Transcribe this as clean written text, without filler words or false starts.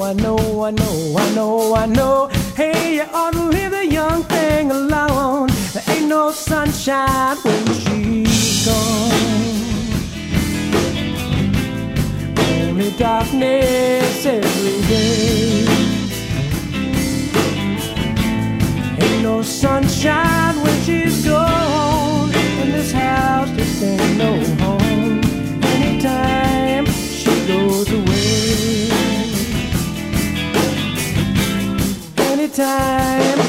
I know, I know, I know, I know. Hey, you ought to leave the young thing alone. There ain't no sunshine when she's gone. Only darkness every day. Ain't no sunshine when she's gone. And this house just ain't no home. Anytime she goes away. Anytime